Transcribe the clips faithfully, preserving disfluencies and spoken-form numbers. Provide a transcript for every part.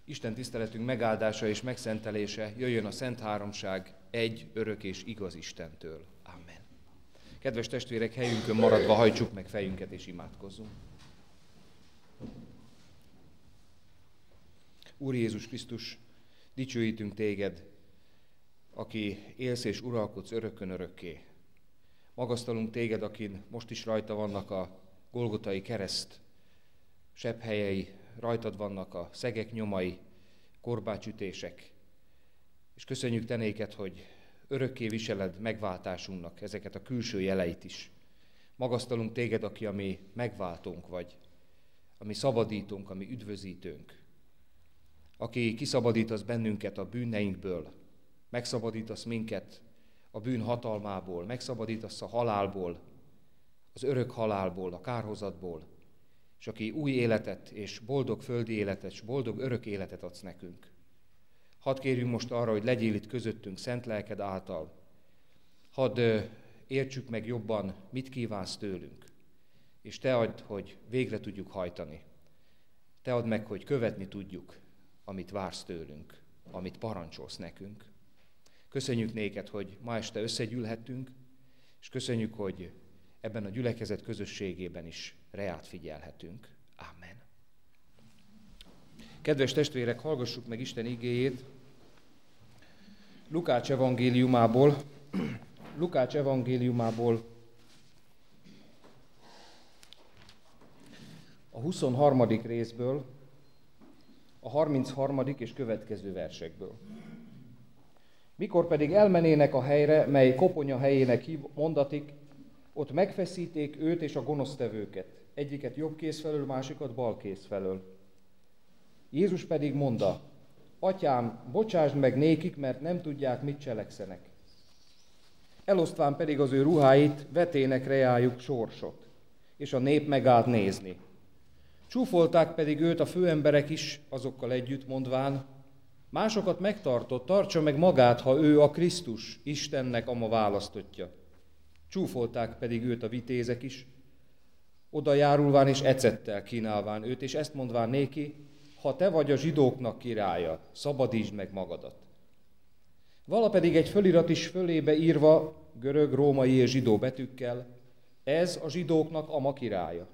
Isten tiszteletünk megáldása és megszentelése jöjjön a Szent Háromság egy, örök és igaz Istentől. Amen. Kedves testvérek, helyünkön maradva hajtsuk meg fejünket és imádkozzunk. Úr Jézus Krisztus, dicsőítünk Téged, aki élsz és uralkodsz örökön örökké. Magasztalunk Téged, akin most is rajta vannak a Golgotai kereszt sebhelyei, rajtad vannak a szegek nyomai, korbácsütések, és köszönjük Te néked, hogy örökké viseled megváltásunknak ezeket a külső jeleit is. Magasztalunk Téged, aki a mi megváltónk vagy, a mi szabadítónk, a mi üdvözítőnk, aki kiszabadítasz bennünket a bűneinkből, megszabadítasz minket a bűn hatalmából, megszabadítasz a halálból, az örök halálból, a kárhozatból, és aki új életet és boldog földi életet, és boldog örök életet adsz nekünk. Hadd kérjünk most arra, hogy legyél itt közöttünk szent lelked által. Hadd értsük meg jobban, mit kívánsz tőlünk, és Te add, hogy végre tudjuk hajtani. Te add meg, hogy követni tudjuk, amit vársz tőlünk, amit parancsolsz nekünk. Köszönjük néked, hogy ma este összegyűlhettünk, és köszönjük, hogy ebben a gyülekezet közösségében is reát figyelhetünk. Amen. Kedves testvérek, hallgassuk meg Isten igéjét Lukács evangéliumából, Lukács evangéliumából a huszonharmadik részből, a harmincharmadik és következő versekből. Mikor pedig elmenének a helyre, mely koponya helyének hív, mondatik, ott megfeszíték őt és a gonosztevőket, egyiket jobb kéz felől, másikat bal kéz felől. Jézus pedig mondta, Atyám, bocsásd meg nékik, mert nem tudják, mit cselekszenek. Elosztván pedig az ő ruháit, vetének reájuk sorsot, és a nép megállt nézni. Csúfolták pedig őt a főemberek is azokkal együtt, mondván, másokat megtartott, tartsa meg magát, ha ő a Krisztus, Istennek ama választottja. Csúfolták pedig őt a vitézek is, oda járulván és ecettel kínálván őt, és ezt mondván néki, ha te vagy a zsidóknak királya, szabadítsd meg magadat. Vala pedig egy fölirat is fölébe írva, görög, római és zsidó betűkkel, ez a zsidóknak ama királya.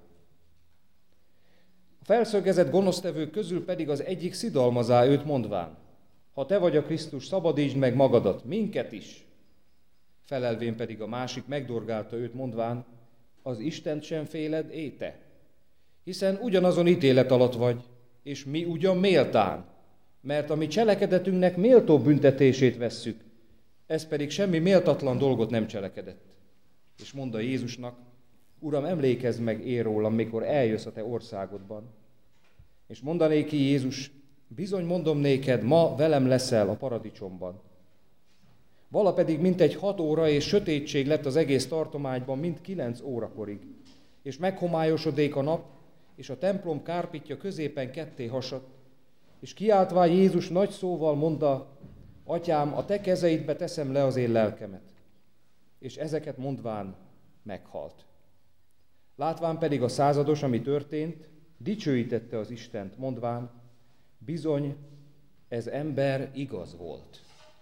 A felszögezett gonosztevők közül pedig az egyik szidalmazá őt mondván, ha te vagy a Krisztus, szabadítsd meg magadat, minket is. Felelvén pedig a másik megdorgálta őt mondván, az Istent sem féled, éte? Hiszen ugyanazon ítélet alatt vagy, és mi ugyan méltán, mert a mi cselekedetünknek méltó büntetését vesszük, ez pedig semmi méltatlan dolgot nem cselekedett. És mondta Jézusnak, Uram, emlékezz meg én rólam, mikor eljössz a te országodban. És mondanéki Jézus, bizony mondom néked, ma velem leszel a paradicsomban. Vala pedig mintegy hat óra és sötétség lett az egész tartományban, mint kilenc órakorig. És meghomályosodék a nap, és a templom kárpitja középen ketté hasadt, és kiáltván Jézus nagy szóval mondta, Atyám, a te kezeidbe teszem le az én lelkemet. És ezeket mondván meghalt. Látván pedig a százados, ami történt, dicsőítette az Istent, mondván, bizony, ez ember igaz volt.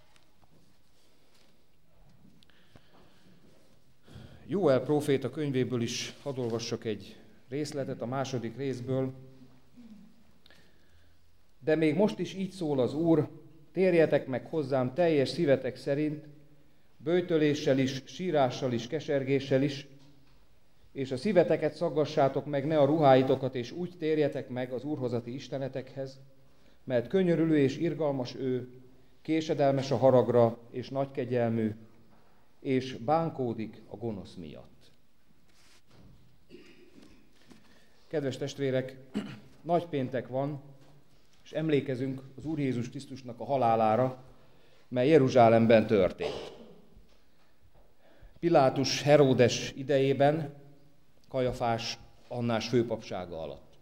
Jóel próféta könyvéből is hadd olvassak egy részletet, a második részből. De még most is így szól az Úr, térjetek meg hozzám teljes szívetek szerint, böjtöléssel is, sírással is, kesergéssel is, és a szíveteket szaggassátok meg, ne a ruháitokat, és úgy térjetek meg az úrhozati istenetekhez, mert könyörülő és irgalmas ő, késedelmes a haragra, és nagykegyelmű, és bánkódik a gonosz miatt. Kedves testvérek, nagypéntek van, és emlékezünk az Úr Jézus Krisztusnak a halálára, mely Jeruzsálemben történt. Pilátus Heródes idejében, Kajafás Annás főpapsága alatt.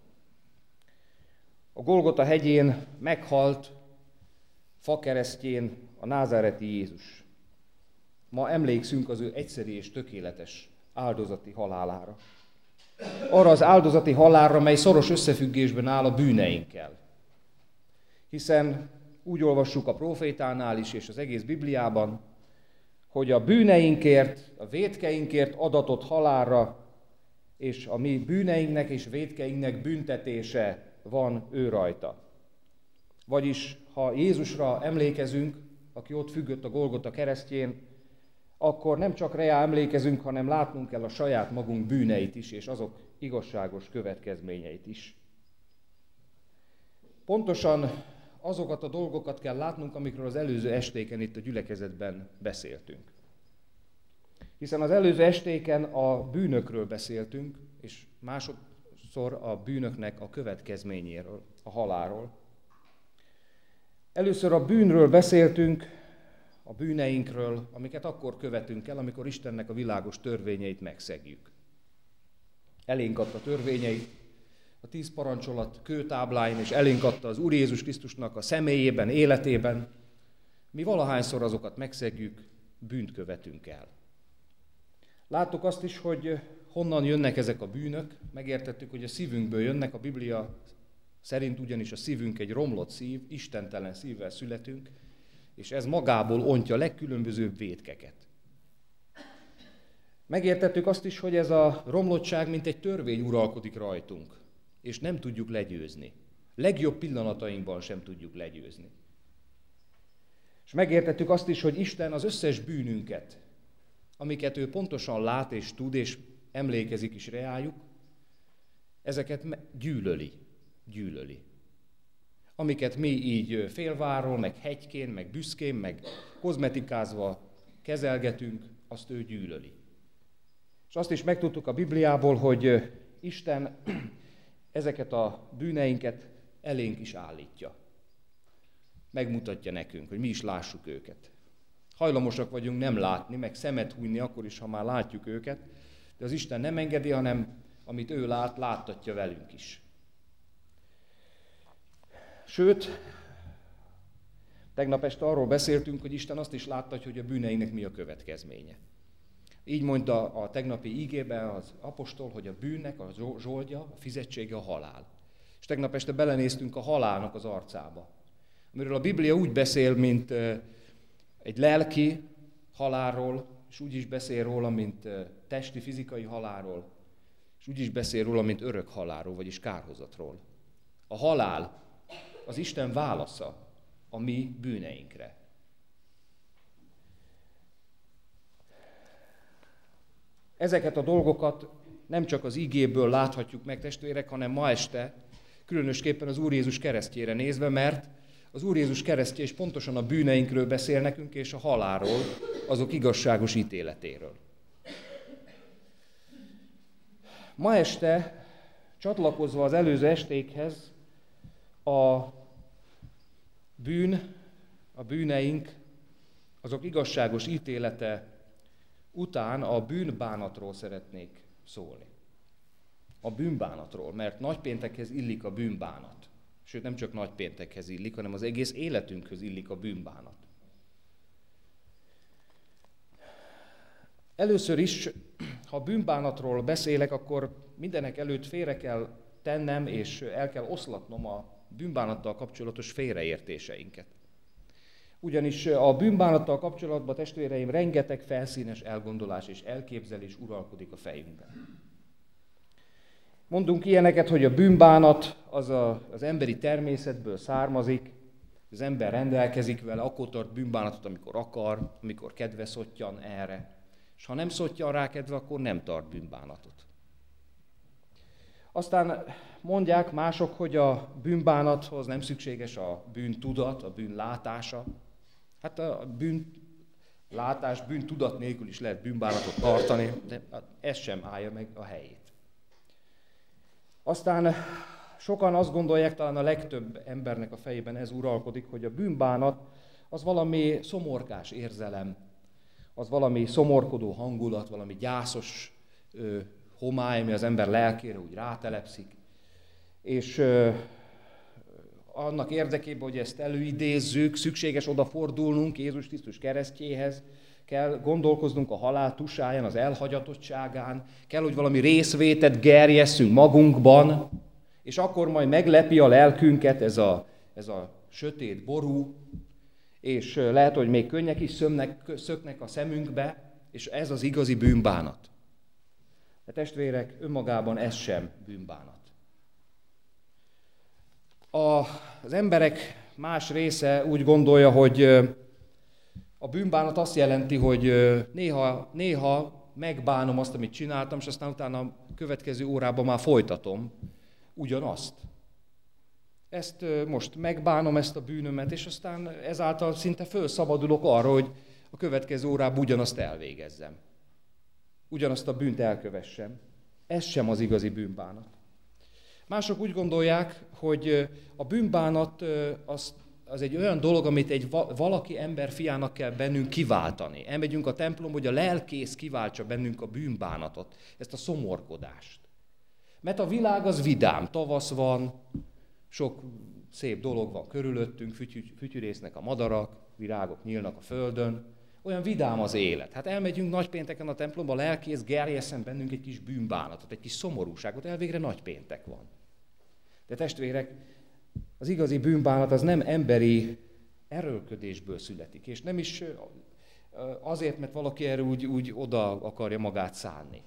A Golgota hegyén meghalt fakeresztjén a názáreti Jézus. Ma emlékszünk az ő egyszeri és tökéletes áldozati halálára. Arra az áldozati halálra, mely szoros összefüggésben áll a bűneinkkel. Hiszen úgy olvassuk a profétánál is, és az egész Bibliában, hogy a bűneinkért, a vétkeinkért adatott halálra, és a mi bűneinknek és vétkeinknek büntetése van ő rajta. Vagyis, ha Jézusra emlékezünk, aki ott függött a Golgota keresztjén, akkor nem csak rá emlékezünk, hanem látnunk kell a saját magunk bűneit is, és azok igazságos következményeit is. Pontosan azokat a dolgokat kell látnunk, amikről az előző estéken itt a gyülekezetben beszéltünk. Hiszen az előző estéken a bűnökről beszéltünk, és másodszor a bűnöknek a következményéről, a halálról. Először a bűnről beszéltünk, a bűneinkről, amiket akkor követünk el, amikor Istennek a világos törvényeit megszegjük. Elénk adta törvényeit, a tíz parancsolat kőtábláin, és elénk adta az Úr Jézus Krisztusnak a személyében, életében. Mi valahányszor azokat megszegjük, bűnt követünk el. Láttuk azt is, hogy honnan jönnek ezek a bűnök, megértettük, hogy a szívünkből jönnek, a Biblia szerint ugyanis a szívünk egy romlott szív, istentelen szívvel születünk, és ez magából ontja a legkülönbözőbb vétkeket. Megértettük azt is, hogy ez a romlottság mint egy törvény uralkodik rajtunk, és nem tudjuk legyőzni. Legjobb pillanatainkban sem tudjuk legyőzni. És megértettük azt is, hogy Isten az összes bűnünket, amiket ő pontosan lát és tud, és emlékezik is reájuk, ezeket gyűlöli, gyűlöli. Amiket mi így félváról, meg hegykén, meg büszkén, meg kozmetikázva kezelgetünk, azt ő gyűlöli. És azt is megtudtuk a Bibliából, hogy Isten ezeket a bűneinket elénk is állítja. Megmutatja nekünk, hogy mi is lássuk őket. Hajlamosak vagyunk nem látni, meg szemet hunyni akkor is, ha már látjuk őket, de az Isten nem engedi, hanem amit ő lát, láttatja velünk is. Sőt, tegnap este arról beszéltünk, hogy Isten azt is láttatja, hogy a bűneinknek mi a következménye. Így mondta a tegnapi ígében az apostol, hogy a bűnnek a zsoldja, a fizetsége a halál. És tegnap este belenéztünk a halálnak az arcába, amiről a Biblia úgy beszél, mint egy lelki halálról, és úgy is beszél róla, mint testi, fizikai halálról, és úgy is beszél róla, mint örök halálról, vagyis kárhozatról. A halál az Isten válasza a mi bűneinkre. Ezeket a dolgokat nem csak az igéből láthatjuk meg, testvérek, hanem ma este, különösképpen az Úr Jézus keresztjére nézve, mert az Úr Jézus keresztje is pontosan a bűneinkről beszél nekünk, és a halálról, azok igazságos ítéletéről. Ma este, csatlakozva az előző estékhez, a bűn, a bűneink, azok igazságos ítélete után a bűnbánatról szeretnék szólni. A bűnbánatról, mert nagypéntekhez illik a bűnbánat. Sőt, nem csak nagypéntekhez illik, hanem az egész életünkhöz illik a bűnbánat. Először is, ha bűnbánatról beszélek, akkor mindenek előtt félre kell tennem, és el kell oszlatnom a bűnbánattal kapcsolatos félreértéseinket. Ugyanis a bűnbánattal kapcsolatban, testvéreim, rengeteg felszínes elgondolás és elképzelés uralkodik a fejünkben. Mondunk ilyeneket, hogy a bűnbánat az a, az emberi természetből származik, az ember rendelkezik vele, akkor tart bűnbánatot, amikor akar, amikor kedve szottyan erre. És ha nem szottyan rá kedve, akkor nem tart bűnbánatot. Aztán mondják mások, hogy a bűnbánathoz nem szükséges a bűntudat, a bűn látása. Hát a bűnlátás, bűntudat nélkül is lehet bűnbánatot tartani, de ez sem állja meg a helyét. Aztán sokan azt gondolják, talán a legtöbb embernek a fejében ez uralkodik, hogy a bűnbánat az valami szomorkás érzelem, az valami szomorkodó hangulat, valami gyászos ö, homály, ami az ember lelkére úgy rátelepszik. És ö, annak érdekében, hogy ezt előidézzük, szükséges odafordulnunk Jézus Krisztus keresztjéhez, kell gondolkoznunk a halál tusáján, az elhagyatottságán, kell, hogy valami részvétet gerjesszünk magunkban, és akkor majd meglepi a lelkünket ez a, ez a sötét, ború, és lehet, hogy még könnyek is szömnek, szöknek a szemünkbe, és ez az igazi bűnbánat. De testvérek, önmagában ez sem bűnbánat. A, az emberek más része úgy gondolja, hogy a bűnbánat azt jelenti, hogy néha, néha megbánom azt, amit csináltam, és aztán utána a következő órában már folytatom ugyanazt. Ezt most megbánom, ezt a bűnömet, és aztán ezáltal szinte fölszabadulok arra, hogy a következő órában ugyanazt elvégezzem. Ugyanazt a bűnt elkövessem. Ez sem az igazi bűnbánat. Mások úgy gondolják, hogy a bűnbánat az, az egy olyan dolog, amit egy valaki ember fiának kell bennünk kiváltani. Elmegyünk a templomba, hogy a lelkész kiváltsa bennünk a bűnbánatot, ezt a szomorkodást. Mert a világ az vidám, tavasz van, sok szép dolog van körülöttünk, fütyürésznek a madarak, virágok nyílnak a földön. Olyan vidám az élet. Hát elmegyünk nagypénteken a templomba, a lelkész gerjeszen bennünk egy kis bűnbánatot, egy kis szomorúságot, elvégre nagypéntek van. De testvérek, az igazi bűnbánat az nem emberi erőlködésből születik, és nem is azért, mert valaki erről úgy, úgy oda akarja magát szánni.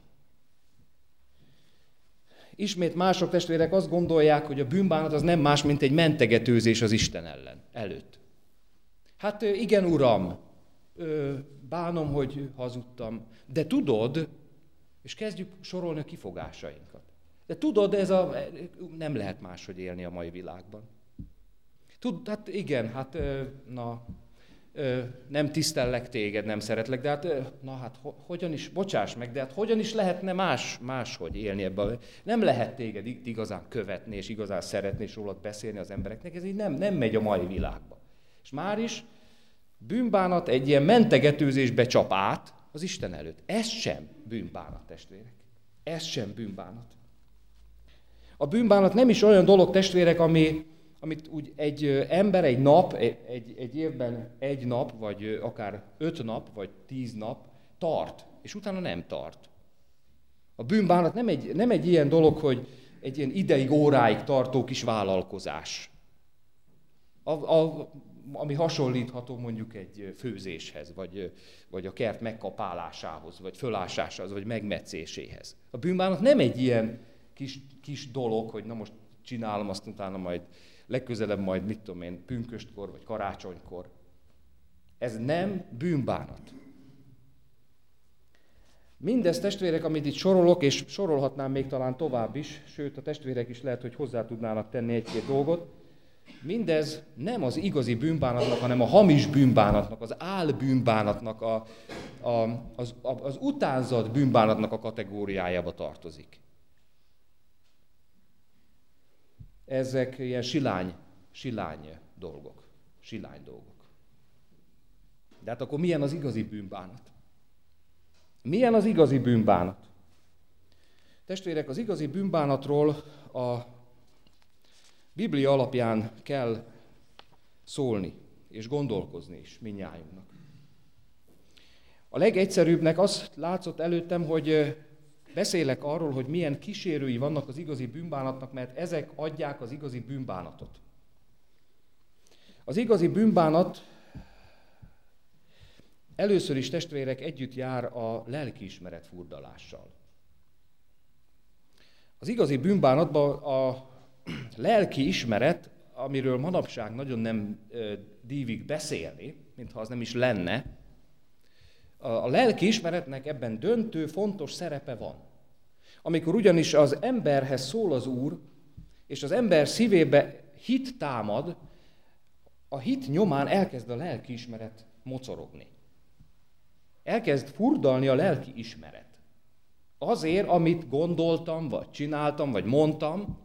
Ismét mások testvérek azt gondolják, hogy a bűnbánat az nem más, mint egy mentegetőzés az Isten ellen, előtt. Hát igen, Uram, bánom, hogy hazudtam, de tudod, és kezdjük sorolni a kifogásainkat. De tudod, ez a, nem lehet máshogy élni a mai világban. Tud, hát igen, hát na, nem tisztellek téged, nem szeretlek, de hát, na hát hogyan is, bocsáss meg, de hát hogyan is lehetne más, máshogy élni ebben? Nem lehet téged igazán követni, és igazán szeretni, és rólad beszélni az embereknek, ez így nem, nem megy a mai világba. És már is bűnbánat egy ilyen mentegetőzésbe csap át az Isten előtt. Ez sem bűnbánat, testvérek. Ez sem bűnbánat. A bűnbánat nem is olyan dolog, testvérek, ami, amit úgy egy ember egy nap, egy, egy évben egy nap, vagy akár öt nap, vagy tíz nap tart, és utána nem tart. A bűnbánat nem egy, nem egy ilyen dolog, hogy egy ilyen ideig, óráig tartó kis vállalkozás. A, a, ami hasonlítható mondjuk egy főzéshez, vagy, vagy a kert megkapálásához, vagy fölásásához, vagy megmetszéséhez. A bűnbánat nem egy ilyen kis, kis dolog, hogy na most csinálom, azt utána majd legközelebb majd, mit tudom én, pünköstkor, vagy karácsonykor. Ez nem bűnbánat. Mindez, testvérek, amit itt sorolok, és sorolhatnám még talán tovább is, sőt a testvérek is lehet, hogy hozzá tudnának tenni egy-két dolgot, mindez nem az igazi bűnbánatnak, hanem a hamis bűnbánatnak, az álbűnbánatnak, a, a, az, az utánzat bűnbánatnak a kategóriájába tartozik. Ezek ilyen silány, silány dolgok, silány dolgok. De hát akkor milyen az igazi bűnbánat? Milyen az igazi bűnbánat? Testvérek, az igazi bűnbánatról a Biblia alapján kell szólni, és gondolkozni is mindnyájunknak. A legegyszerűbbnek azt látszott előttem, hogy beszélek arról, hogy milyen kísérői vannak az igazi bűnbánatnak, mert ezek adják az igazi bűnbánatot. Az igazi bűnbánat először is, testvérek, együtt jár a lelkiismeret furdalással. Az igazi bűnbánatban a lelki ismeret, amiről manapság nagyon nem dívik beszélni, mintha az nem is lenne, a lelki ismeretnek ebben döntő, fontos szerepe van. Amikor ugyanis az emberhez szól az Úr, és az ember szívébe hit támad, a hit nyomán elkezd a lelki ismeret mocorogni. Elkezd furdalni a lelki ismeret. Azért, amit gondoltam, vagy csináltam, vagy mondtam,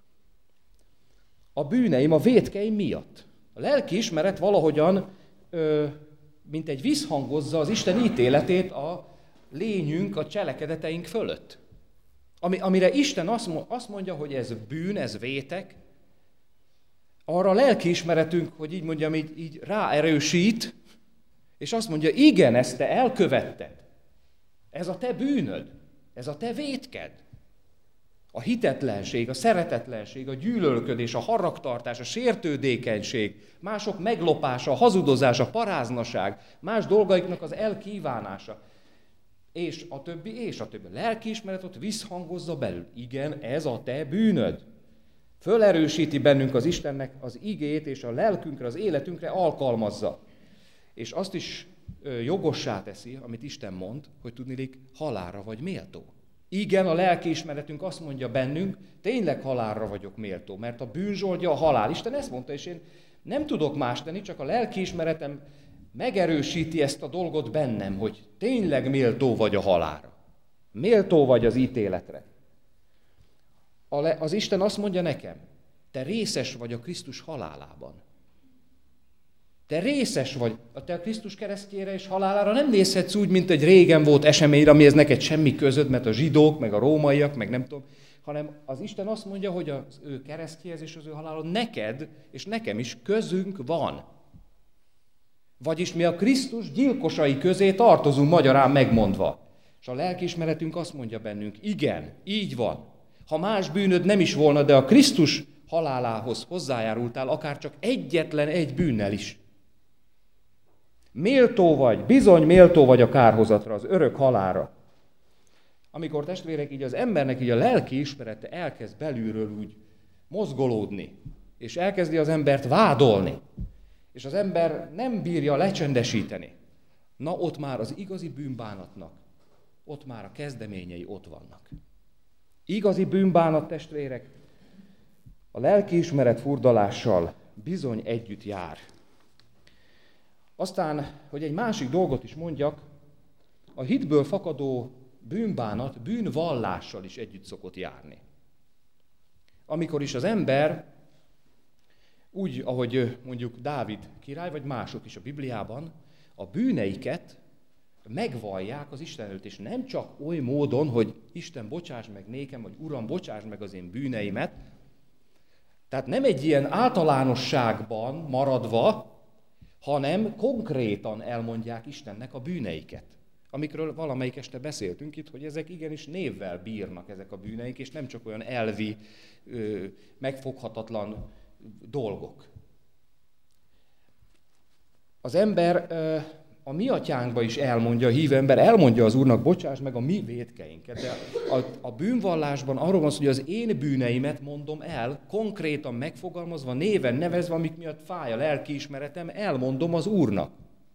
a bűneim, a vétkeim miatt. A lelki ismeret valahogyan, ö, mint egy visszhangozza az Isten ítéletét a lényünk, a cselekedeteink fölött. Ami, amire Isten azt mondja, hogy ez bűn, ez vétek, arra a lelkiismeretünk, hogy így mondjam, így, így ráerősít, és azt mondja, igen, ezt te elkövetted. Ez a te bűnöd, ez a te vétked. A hitetlenség, a szeretetlenség, a gyűlölködés, a haragtartás, a sértődékenység, mások meglopása, a hazudozás, a paráznaság, más dolgaiknak az elkívánása, és a többi, és a többi. A lelkiismeret ott visszhangozza belül. Igen, ez a te bűnöd. Fölerősíti bennünk az Istennek az igét, és a lelkünkre, az életünkre alkalmazza. És azt is jogossá teszi, amit Isten mond, hogy tudniillik, halálra vagy méltó. Igen, a lelkiismeretünk azt mondja bennünk, tényleg halálra vagyok méltó, mert a bűn zsoldja a halál. Isten ezt mondta, és én nem tudok más tenni, csak a lelkiismeretem megerősíti ezt a dolgot bennem, hogy tényleg méltó vagy a halálra. Méltó vagy az ítéletre. Az Isten azt mondja nekem, te részes vagy a Krisztus halálában. Te részes vagy, te a Krisztus keresztjére és halálára nem nézhetsz úgy, mint egy régen volt eseményre, amihez neked semmi közöd, mert a zsidók, meg a rómaiak, meg nem tudom, hanem az Isten azt mondja, hogy az ő keresztjéhez és az ő halálon neked és nekem is közünk van. Vagyis mi a Krisztus gyilkosai közé tartozunk, magyarán megmondva. És a lelkiismeretünk azt mondja bennünk, igen, így van. Ha más bűnöd nem is volna, de a Krisztus halálához hozzájárultál, akár csak egyetlen egy bűnnel is. Méltó vagy, bizony méltó vagy a kárhozatra, az örök halálra. Amikor testvérek, így az embernek így a lelki ismerete elkezd belülről úgy mozgolódni, és elkezdi az embert vádolni, és az ember nem bírja lecsendesíteni, na ott már az igazi bűnbánatnak, ott már a kezdeményei ott vannak. Igazi bűnbánat, testvérek, a lelkiismeret furdalással bizony együtt jár. Aztán, hogy egy másik dolgot is mondjak, a hitből fakadó bűnbánat bűnvallással is együtt szokott járni. Amikor is az ember, úgy, ahogy mondjuk Dávid király, vagy mások is a Bibliában, a bűneiket megvallják az Isten előtt, és nem csak oly módon, hogy Isten bocsáss meg nékem, vagy Uram, bocsáss meg az én bűneimet, tehát nem egy ilyen általánosságban maradva, hanem konkrétan elmondják Istennek a bűneiket. Amikről valamelyik este beszéltünk itt, hogy ezek igenis névvel bírnak ezek a bűneik, és nem csak olyan elvi, megfoghatatlan dolgok. Az ember a mi atyánkba is elmondja, a hívő ember elmondja az Úrnak, bocsáss meg a mi vétkeinket. De a, a bűnvallásban arról van szó, hogy az én bűneimet mondom el, konkrétan megfogalmazva, néven nevezve, amik miatt fáj a lelkiismeretem, elmondom az Úrnak.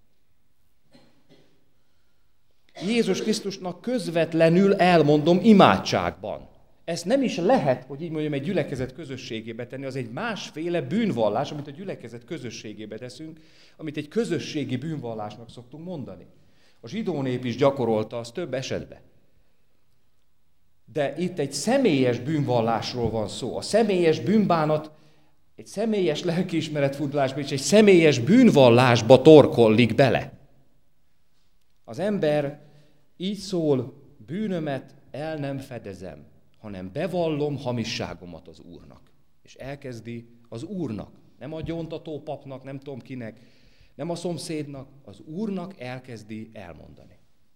Jézus Krisztusnak közvetlenül elmondom imádságban. Ezt nem is lehet, hogy így mondjam, egy gyülekezet közösségébe tenni, az egy másféle bűnvallás, amit a gyülekezet közösségébe teszünk, amit egy közösségi bűnvallásnak szoktunk mondani. A zsidó nép is gyakorolta azt több esetben. De itt egy személyes bűnvallásról van szó. A személyes bűnbánat egy személyes lelkiismeretfurdalásba és egy személyes bűnvallásba torkollik bele. Az ember így szól, bűnömet el nem fedezem, hanem bevallom hamisságomat az Úrnak. És elkezdi az Úrnak, nem a gyóntató papnak, nem tudom kinek, nem a szomszédnak, az Úrnak elkezdi elmondani.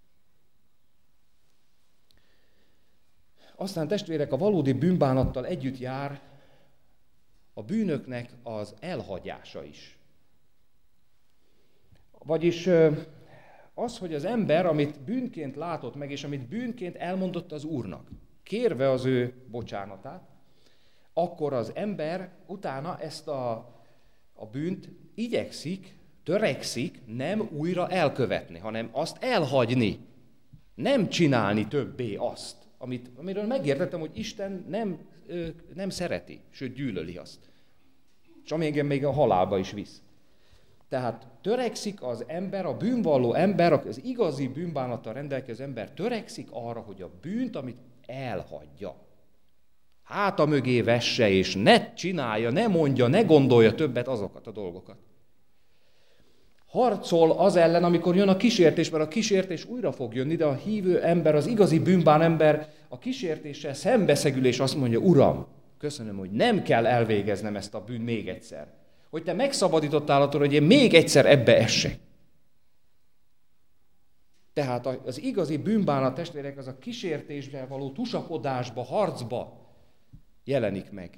Aztán testvérek, a valódi bűnbánattal együtt jár a bűnöknek az elhagyása is. Vagyis az, hogy az ember, amit bűnként látott meg, és amit bűnként elmondott az Úrnak, kérve az ő bocsánatát, akkor az ember utána ezt a, a bűnt igyekszik, törekszik nem újra elkövetni, hanem azt elhagyni. Nem csinálni többé azt, amit, amiről megértettem, hogy Isten nem, nem szereti, sőt gyűlöli azt. És ami engem még a halálba is visz. Tehát törekszik az ember, a bűnvalló ember, az igazi bűnbánattal rendelkező ember törekszik arra, hogy a bűnt, amit elhagyja, háta mögé vesse, és ne csinálja, ne mondja, ne gondolja többet azokat a dolgokat. Harcol az ellen, amikor jön a kísértés, mert a kísértés újra fog jönni, de a hívő ember, az igazi bűnbán ember a kísértéssel szembeszegül, és azt mondja, Uram, köszönöm, hogy nem kell elvégeznem ezt a bűn még egyszer. Hogy te megszabadítottál attól, hogy én még egyszer ebbe essek. Tehát az igazi bűnbánat, testvérek, az a kísértésre való tusakodásba, harcba jelenik meg.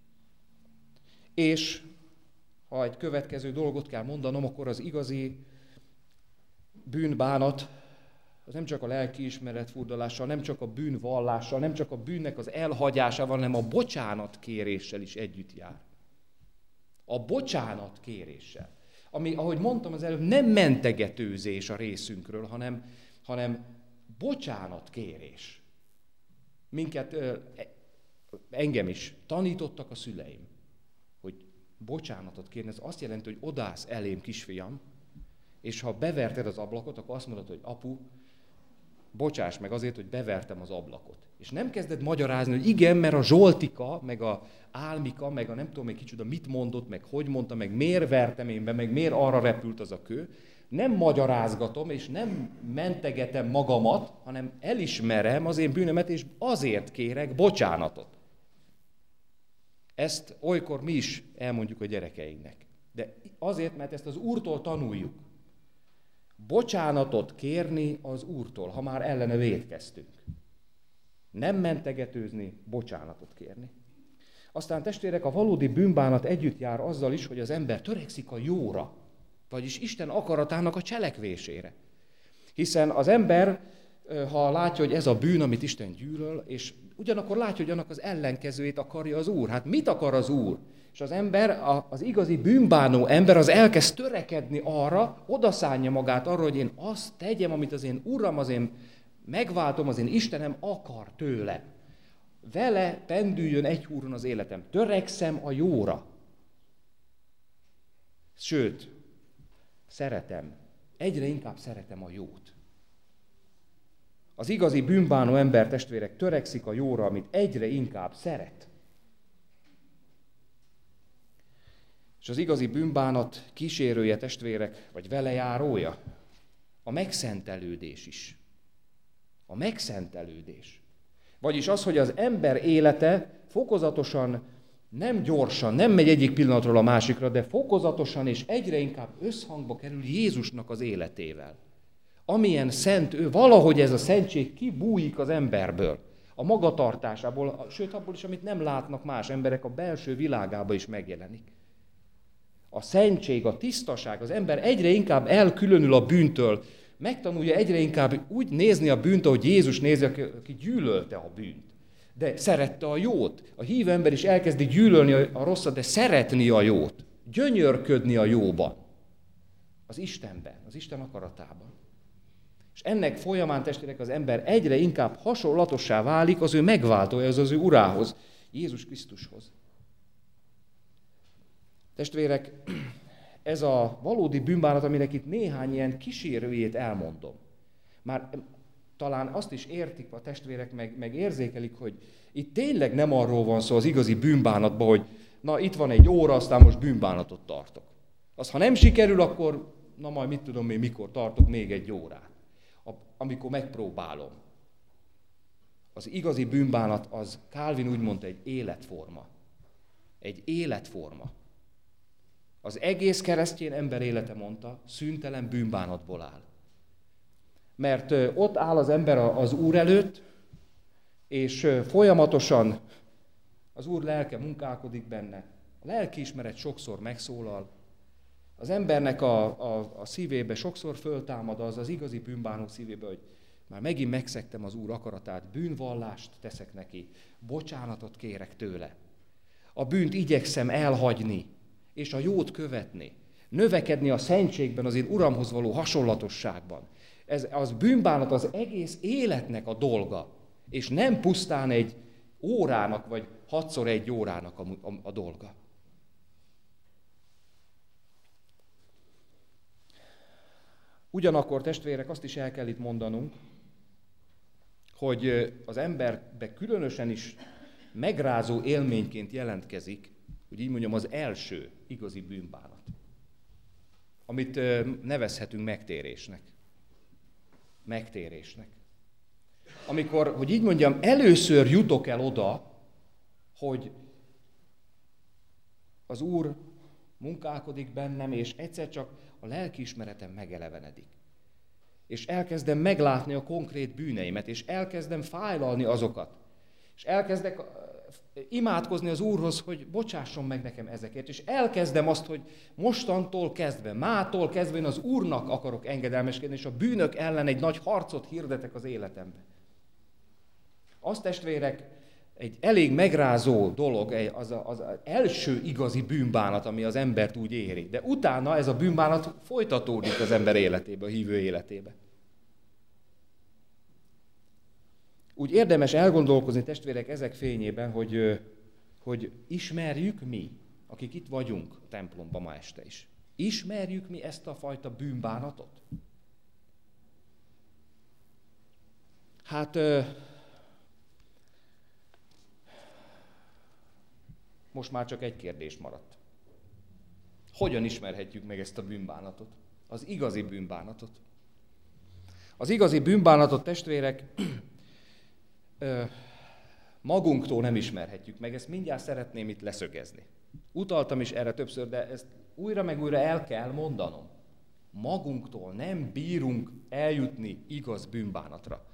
És ha egy következő dolgot kell mondanom, akkor az igazi bűnbánat, az nem csak a lelkiismeret furdalással, nem csak a bűnvallással, nem csak a bűnnek az elhagyásával, hanem a bocsánatkéréssel is együtt jár. A bocsánatkéréssel. Ami, ahogy mondtam az előbb, nem mentegetőzés a részünkről, hanem, hanem bocsánatkérés. Minket, engem is tanítottak a szüleim, hogy bocsánatot kérni. Ez azt jelenti, hogy odállsz elém, kisfiam, és ha beverted az ablakot, akkor azt mondod, hogy apu, bocsáss meg azért, hogy bevertem az ablakot. És nem kezded magyarázni, hogy igen, mert a Zsoltika, meg a Álmika, meg a nem tudom még kicsoda mit mondott, meg hogy mondta, meg miért vertem én be, meg miért arra repült az a kő. Nem magyarázgatom, és nem mentegetem magamat, hanem elismerem az én bűnömet, és azért kérek bocsánatot. Ezt olykor mi is elmondjuk a gyerekeinknek. De azért, mert ezt az Úrtól tanuljuk. Bocsánatot kérni az Úrtól, ha már ellene vétkeztünk. Nem mentegetőzni, bocsánatot kérni. Aztán testvérek, a valódi bűnbánat együtt jár azzal is, hogy az ember törekszik a jóra, vagyis Isten akaratának a cselekvésére. Hiszen az ember, ha látja, hogy ez a bűn, amit Isten gyűlöl, és ugyanakkor látja, hogy annak az ellenkezőjét akarja az Úr. Hát mit akar az Úr? És az ember, az igazi bűnbánó ember, az elkezd törekedni arra, odaszánja magát arra, hogy én azt tegyem, amit az én Uram, az én megváltom, az én Istenem akar tőle. Vele pendüljön egy húron az életem. Törekszem a jóra. Sőt, szeretem, egyre inkább szeretem a jót. Az igazi bűnbánó ember, testvérek, törekszik a jóra, amit egyre inkább szeret. És az igazi bűnbánat kísérője, testvérek, vagy velejárója, a megszentelődés is. A megszentelődés. Vagyis az, hogy az ember élete fokozatosan, nem gyorsan, nem megy egyik pillanatról a másikra, de fokozatosan és egyre inkább összhangba kerül Jézusnak az életével. Amilyen szent ő, valahogy ez a szentség kibújik az emberből, a magatartásából, sőt abból is, amit nem látnak más emberek, a belső világában is megjelenik. A szentség, a tisztaság, az ember egyre inkább elkülönül a bűntől, megtanulja egyre inkább úgy nézni a bűnt, ahogy Jézus nézi, aki gyűlölte a bűnt. De szerette a jót. A hívő ember is elkezdi gyűlölni a rosszat, de szeretni a jót. Gyönyörködni a jóban. Az Istenben, az Isten akaratában. És ennek folyamán, testvérek, az ember egyre inkább hasonlatossá válik az ő megváltójához, az ő urához, Jézus Krisztushoz. Testvérek, ez a valódi bűnbánat, aminek itt néhány ilyen kísérőjét elmondom. Már talán azt is értik a testvérek, meg, meg érzékelik, hogy itt tényleg nem arról van szó az igazi bűnbánatban, hogy na itt van egy óra, aztán most bűnbánatot tartok. Az, ha nem sikerül, akkor na majd mit tudom én, mikor tartok még egy órát. Amikor megpróbálom. Az igazi bűnbánat, az Calvin úgy mondta, egy életforma. Egy életforma. Az egész keresztény ember élete, mondta, szüntelen bűnbánatból áll. Mert ott áll az ember az Úr előtt, és folyamatosan az Úr lelke munkálkodik benne. A lelkiismeret sokszor megszólal. Az embernek a, a, a szívébe sokszor föltámad az az igazi bűnbánó szívébe, hogy már megint megszegtem az Úr akaratát, bűnvallást teszek neki, bocsánatot kérek tőle. A bűnt igyekszem elhagyni, és a jót követni. Növekedni a szentségben, az én Uramhoz való hasonlatosságban. Ez az bűnbánat az egész életnek a dolga, és nem pusztán egy órának, vagy hatszor egy órának a, a, a dolga. Ugyanakkor, testvérek, azt is el kell itt mondanunk, hogy az emberbe különösen is megrázó élményként jelentkezik, hogy így mondjam, az első igazi bűnbánat, amit nevezhetünk megtérésnek. Megtérésnek. Amikor, hogy így mondjam, először jutok el oda, hogy az Úr munkálkodik bennem, és egyszer csak a lelkiismeretem megelevenedik. És elkezdem meglátni a konkrét bűneimet, és elkezdem fájlalni azokat. És elkezdek imádkozni az Úrhoz, hogy bocsásson meg nekem ezekért, és elkezdem azt, hogy mostantól kezdve, mától kezdve én az Úrnak akarok engedelmeskedni, és a bűnök ellen egy nagy harcot hirdetek az életembe. Az, testvérek, egy elég megrázó dolog, az az első igazi bűnbánat, ami az embert úgy éri. De utána ez a bűnbánat folytatódik az ember életébe, a hívő életébe. Úgy érdemes elgondolkozni, testvérek, ezek fényében, hogy, hogy ismerjük mi, akik itt vagyunk a templomban ma este is. Ismerjük mi ezt a fajta bűnbánatot? Hát most már csak egy kérdés maradt. Hogyan ismerhetjük meg ezt a bűnbánatot? Az igazi bűnbánatot. Az igazi bűnbánatot, testvérek, magunktól nem ismerhetjük meg, ezt mindjárt szeretném itt leszögezni. Utaltam is erre többször, de ezt újra meg újra el kell mondanom. Magunktól nem bírunk eljutni igaz bűnbánatra.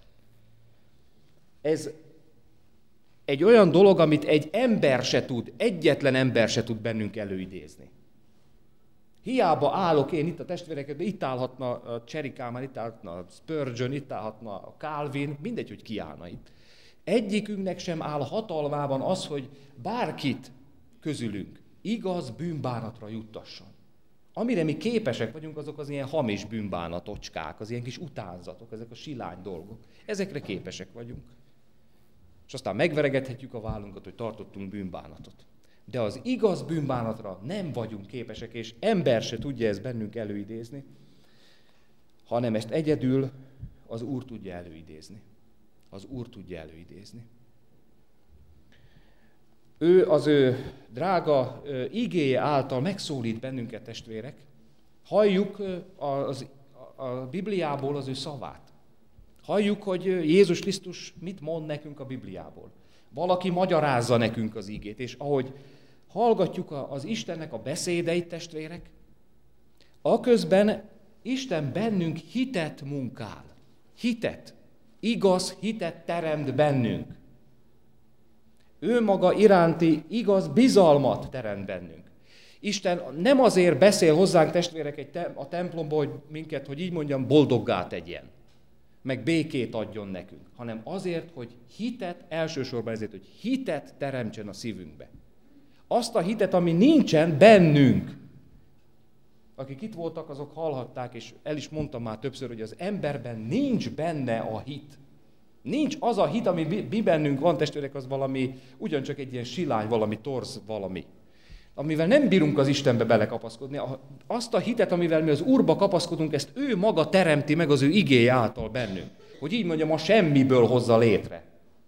Ez egy olyan dolog, amit egy ember se tud, egyetlen ember se tud bennünk előidézni. Hiába állok én itt a testvéreket, itt állhatna a Cherry Kálmán, itt állhatna a Spurgeon, itt állhatna a Calvin, mindegy, hogy ki állna itt. Egyikünknek sem áll hatalmában az, hogy bárkit közülünk igaz bűnbánatra juttasson. Amire mi képesek vagyunk, azok az ilyen hamis bűnbánatocskák, az ilyen kis utánzatok, ezek a silány dolgok. Ezekre képesek vagyunk. És aztán megveregethetjük a vállunkat, hogy tartottunk bűnbánatot. De az igaz bűnbánatra nem vagyunk képesek, és ember se tudja ezt bennünk előidézni, hanem ezt egyedül az Úr tudja előidézni. Az Úr tudja előidézni. Ő az ő drága igéje által megszólít bennünket, testvérek. Halljuk az, a Bibliából az ő szavát. Halljuk, hogy Jézus Krisztus mit mond nekünk a Bibliából. Valaki magyarázza nekünk az igét, és ahogy hallgatjuk az Istennek a beszédeit, testvérek, aközben Isten bennünk hitet munkál. Hitet. Igaz hitet teremt bennünk. Ő maga iránti igaz bizalmat teremt bennünk. Isten nem azért beszél hozzánk, testvérek, egy te- a templomba, hogy minket, hogy így mondjam, boldoggá tegyen, meg békét adjon nekünk, hanem azért, hogy hitet, elsősorban ezért, hogy hitet teremtsen a szívünkbe. Azt a hitet, ami nincsen bennünk. Akik itt voltak, azok hallhatták, és el is mondtam már többször, hogy az emberben nincs benne a hit. Nincs az a hit, ami mi bennünk van, testvérek, az valami, ugyancsak egy ilyen silány, valami torz, valami. Amivel nem bírunk az Istenbe belekapaszkodni. Azt a hitet, amivel mi az Úrba kapaszkodunk, ezt ő maga teremti meg az ő igéje által bennünk. Hogy így mondjam, a semmiből hozza létre.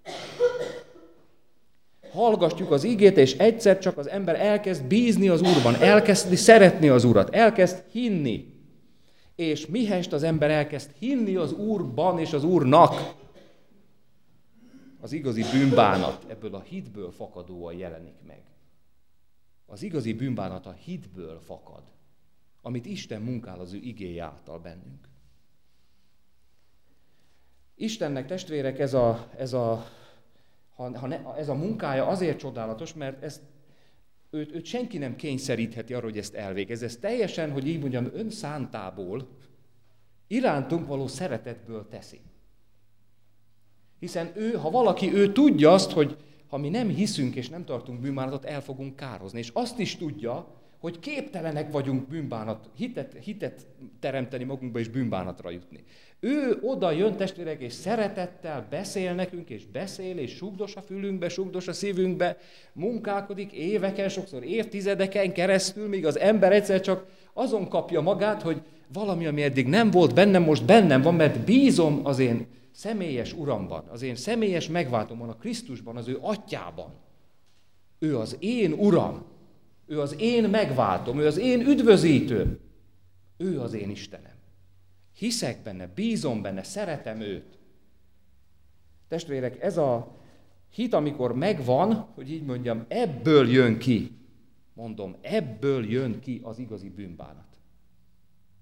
Hallgatjuk az igét, és egyszer csak az ember elkezd bízni az Úrban, elkezd szeretni az Urat, elkezd hinni. És mihest az ember elkezd hinni az Úrban és az Úrnak, az igazi bűnbánat ebből a hitből fakadóan jelenik meg. Az igazi bűnbánat a hitből fakad, amit Isten munkál az ő igéje által bennünk. Istennek, testvérek, ez a, ez a, ha, ha ne, ez a munkája azért csodálatos, mert ezt, őt, őt senki nem kényszerítheti arra, hogy ezt elvégezze. Ez teljesen, hogy így mondjam, önszántából, irántunk való szeretetből teszi. Hiszen ő, ha valaki, ő tudja azt, hogy ha mi nem hiszünk és nem tartunk bűnbánatot, el fogunk kározni. És azt is tudja, hogy képtelenek vagyunk bűnbánat, hitet, hitet teremteni magunkba és bűnbánatra jutni. Ő oda jön, testvérek, és szeretettel beszél nekünk, és beszél, és sugdos a fülünkbe, sugdos a szívünkbe, munkálkodik éveken, sokszor évtizedeken keresztül, míg az ember egyszer csak azon kapja magát, hogy valami, ami eddig nem volt bennem, most bennem van, mert bízom az én személyes Uramban, az én személyes megváltómban, a Krisztusban, az ő atyában. Ő az én Uram, ő az én megváltom, ő az én üdvözítőm, ő az én Istenem. Hiszek benne, bízom benne, szeretem őt. Testvérek, ez a hit, amikor megvan, hogy így mondjam, ebből jön ki, mondom, ebből jön ki az igazi bűnbánat.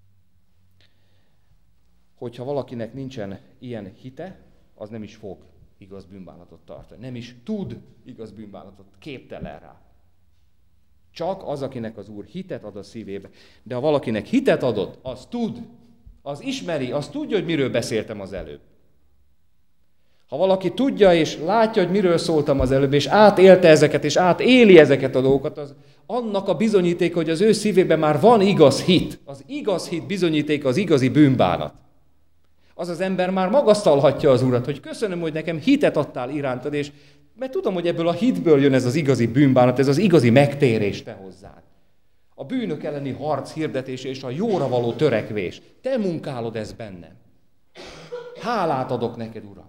Hogyha valakinek nincsen ilyen hite, az nem is fog igaz bűnbánatot tartani. Nem is tud igaz bűnbánatot, képtelen rá. Csak az, akinek az Úr hitet ad a szívébe. De ha valakinek hitet adott, az tud, az ismeri, az tudja, hogy miről beszéltem az előbb. Ha valaki tudja és látja, hogy miről szóltam az előbb, és átélte ezeket, és átéli ezeket a dolgokat, az annak a bizonyítéka, hogy az ő szívében már van igaz hit. Az igaz hit bizonyítéka az igazi bűnbánat. Az az ember már magasztalhatja az Urat, hogy köszönöm, hogy nekem hitet adtál irántad, és mert tudom, hogy ebből a hitből jön ez az igazi bűnbánat, ez az igazi megtérés te hozzád. A bűnök elleni harc hirdetése és a jóra való törekvés. Te munkálod ezt bennem. Hálát adok neked, Uram.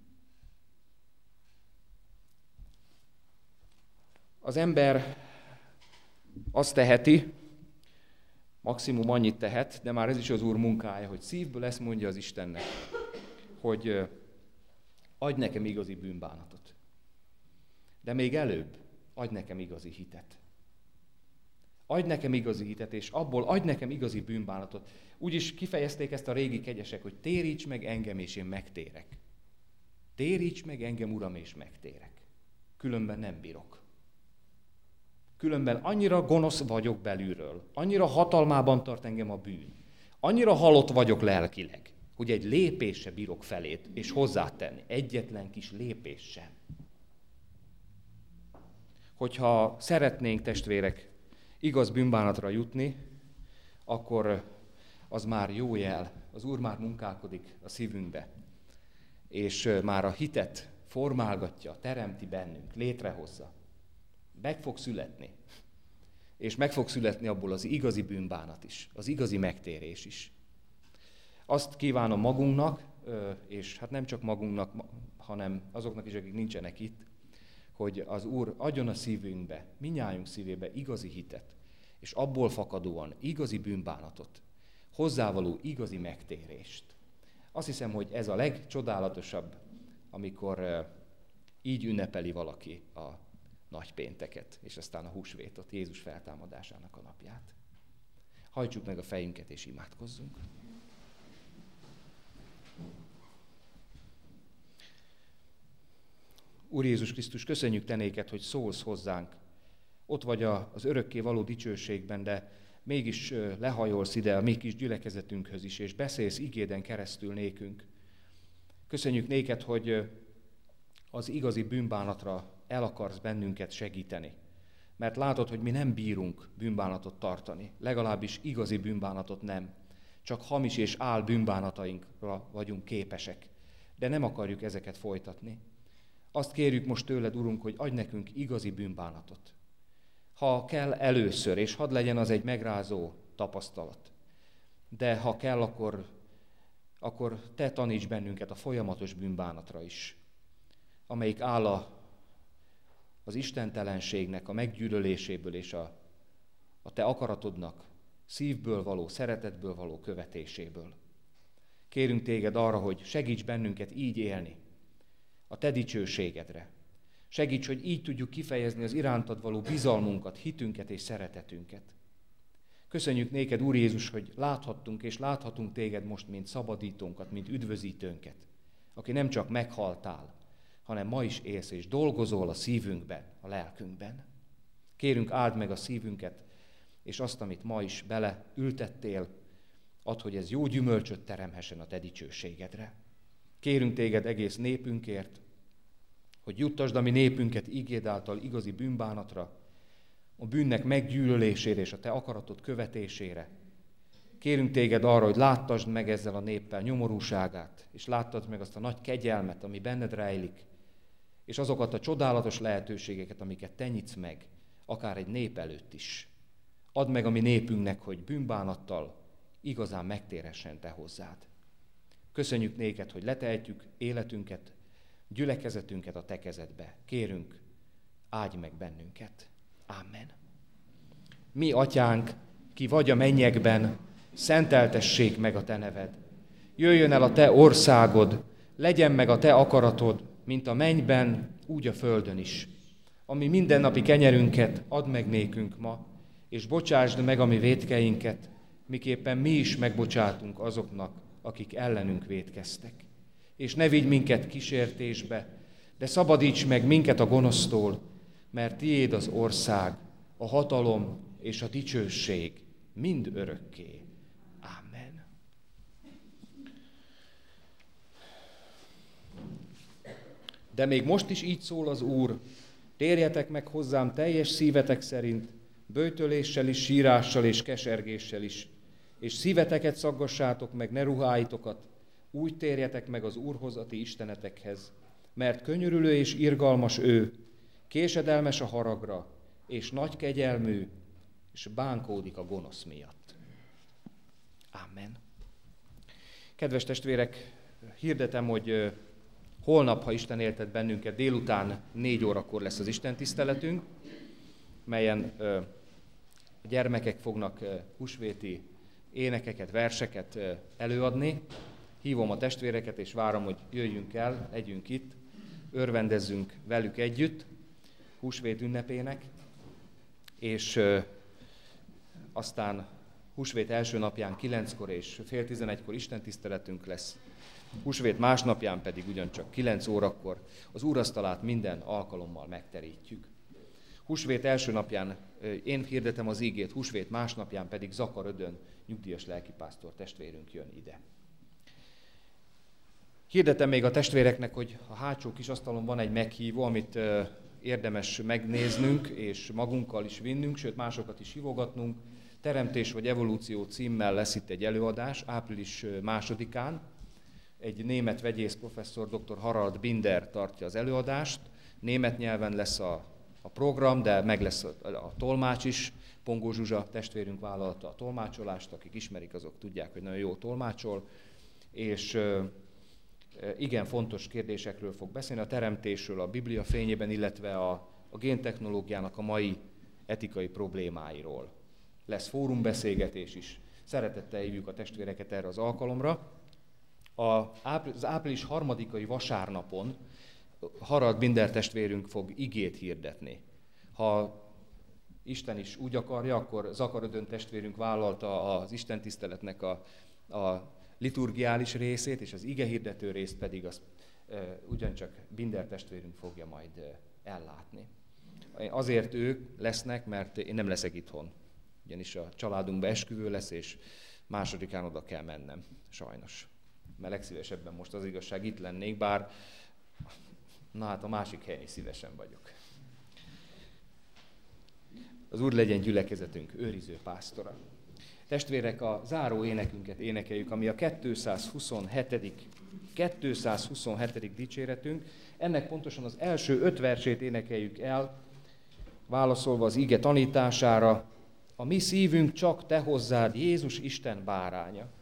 Az ember azt teheti, maximum annyit tehet, de már ez is az Úr munkája, hogy szívből ezt mondja az Istennek, hogy adj nekem igazi bűnbánatot. De még előbb adj nekem igazi hitet. Adj nekem igazi hitet, és abból adj nekem igazi bűnbánatot. Úgy is kifejezték ezt a régi kegyesek, hogy téríts meg engem, és én megtérek. Téríts meg engem, Uram, és megtérek. Különben nem bírok. Különben annyira gonosz vagyok belülről, annyira hatalmában tart engem a bűn, annyira halott vagyok lelkileg, hogy egy lépés se bírok felét, és hozzátenni. Egyetlen kis lépés sem. Hogyha szeretnénk, testvérek, igaz bűnbánatra jutni, akkor az már jó jel. Az Úr már munkálkodik a szívünkbe, és már a hitet formálgatja, teremti bennünk, létrehozza. Meg fog születni. És meg fog születni abból az igazi bűnbánat is, az igazi megtérés is. Azt kívánom magunknak, és hát nem csak magunknak, hanem azoknak is, akik nincsenek itt, hogy az Úr adjon a szívünkbe, mindnyájunk szívébe igazi hitet, és abból fakadóan igazi bűnbánatot, hozzávaló igazi megtérést. Azt hiszem, hogy ez a legcsodálatosabb, amikor így ünnepeli valaki a nagypénteket, és aztán a húsvétot, Jézus feltámadásának a napját. Hajtsuk meg a fejünket, és imádkozzunk. Úr Jézus Krisztus, köszönjük te néked, hogy szólsz hozzánk. Ott vagy az örökké való dicsőségben, de mégis lehajolsz ide a mi kis gyülekezetünkhöz is, és beszélsz igéden keresztül nékünk. Köszönjük néked, hogy az igazi bűnbánatra el akarsz bennünket segíteni. Mert látod, hogy mi nem bírunk bűnbánatot tartani. Legalábbis igazi bűnbánatot nem. Csak hamis és ál bűnbánatainkra vagyunk képesek. De nem akarjuk ezeket folytatni. Azt kérjük most tőled, Urunk, hogy adj nekünk igazi bűnbánatot. Ha kell először, és hadd legyen az egy megrázó tapasztalat. De ha kell, akkor, akkor te taníts bennünket a folyamatos bűnbánatra is, amelyik áll a, az istentelenségnek a meggyűlöléséből és a, a te akaratodnak szívből való, szeretetből való követéséből. Kérünk téged arra, hogy segíts bennünket így élni, a te dicsőségedre. Segíts, hogy így tudjuk kifejezni az irántad való bizalmunkat, hitünket és szeretetünket. Köszönjük néked, Úr Jézus, hogy láthattunk és láthatunk téged most, mint szabadítónkat, mint üdvözítőnket, aki nem csak meghaltál, hanem ma is élsz és dolgozol a szívünkben, a lelkünkben. Kérünk, áld meg a szívünket, és azt, amit ma is beleültettél, add, hogy ez jó gyümölcsöt teremhessen a te dicsőségedre. Kérünk téged egész népünkért, hogy juttasd a mi népünket ígéd által igazi bűnbánatra, a bűnnek meggyűlölésére és a te akaratod követésére. Kérünk téged arra, hogy láttasd meg ezzel a néppel nyomorúságát, és láttad meg azt a nagy kegyelmet, ami benned rejlik, és azokat a csodálatos lehetőségeket, amiket te nyitsz meg, akár egy nép előtt is. Add meg a mi népünknek, hogy bűnbánattal igazán megtérhessen te hozzád. Köszönjük néked, hogy letehetjük életünket, gyülekezetünket a te kezedbe. Kérünk, áldj meg bennünket. Amen. Mi, atyánk, ki vagy a mennyekben, szenteltessék meg a te neved. Jöjjön el a te országod, legyen meg a te akaratod, mint a mennyben, úgy a földön is. Ami mindennapi kenyerünket add meg nékünk ma, és bocsásd meg a mi vétkeinket, miképpen mi is megbocsátunk azoknak, akik ellenünk vétkeztek. És ne vigy minket kísértésbe, de szabadíts meg minket a gonosztól, mert tiéd az ország, a hatalom és a dicsőség mind örökké. Amen. De még most is így szól az Úr, térjetek meg hozzám teljes szívetek szerint, böjtöléssel is, sírással és kesergéssel is, és szíveteket szaggassátok meg, ne ruháitokat, úgy térjetek meg az Úrhoz, a ti istenetekhez, mert könyörülő és irgalmas ő, késedelmes a haragra, és nagy kegyelmű, és bánkódik a gonosz miatt. Amen. Kedves testvérek, hirdetem, hogy holnap, ha Isten éltet bennünket, délután négy órakor lesz az istentiszteletünk, melyen a gyermekek fognak húsvéti énekeket, verseket előadni. Hívom a testvéreket, és várom, hogy jöjjünk el, legyünk itt, örvendezzünk velük együtt, húsvét ünnepének, és ö, aztán húsvét első napján kilenckor és fél tizenegykor istentiszteletünk lesz, húsvét másnapján pedig ugyancsak kilenc órakor az úrasztalát minden alkalommal megterítjük. Húsvét első napján ö, én hirdetem az ígét, húsvét másnapján pedig Zakar Ödön nyugdíjas lelkipásztor testvérünk jön ide. Hirdetem még a testvéreknek, hogy a hátsó kis asztalon van egy meghívó, amit ö, érdemes megnéznünk, és magunkkal is vinnünk, sőt másokat is hívogatnunk. Teremtés vagy evolúció címmel lesz itt egy előadás, április másodikán. Egy német vegyész professzor, dr. Harald Binder tartja az előadást. Német nyelven lesz a, a program, de meg lesz a, a tolmács is. Pongó Zsuzsa testvérünk vállalta a tolmácsolást, akik ismerik, azok tudják, hogy nagyon jó tolmácsol. És igen fontos kérdésekről fog beszélni, a teremtésről, a Biblia fényében, illetve a, a géntechnológiának a mai etikai problémáiról. Lesz fórumbeszélgetés is. Szeretettel hívjuk a testvéreket erre az alkalomra. A, az április harmadikai vasárnapon Harald Binder testvérünk fog igét hirdetni. Ha Isten is úgy akarja, akkor Zakar Ödön testvérünk vállalta az istentiszteletnek a, a liturgiális részét, és az igehirdető részt pedig az, e, ugyancsak Binder testvérünk fogja majd e, ellátni. Azért ők lesznek, mert én nem leszek itthon. Ugyanis a családunkban esküvő lesz, és másodikán oda kell mennem, sajnos. Mert legszívesebben most az igazság itt lennék, bár na hát a másik helyen is szívesen vagyok. Az Úr legyen gyülekezetünk őriző pásztora. Testvérek, a záró énekünket énekeljük, ami a kétszázhuszonhetedik kétszázhuszonhetedik dicséretünk. Ennek pontosan az első öt versét énekeljük el, válaszolva az ige tanítására. A mi szívünk csak te hozzád, Jézus Isten báránya.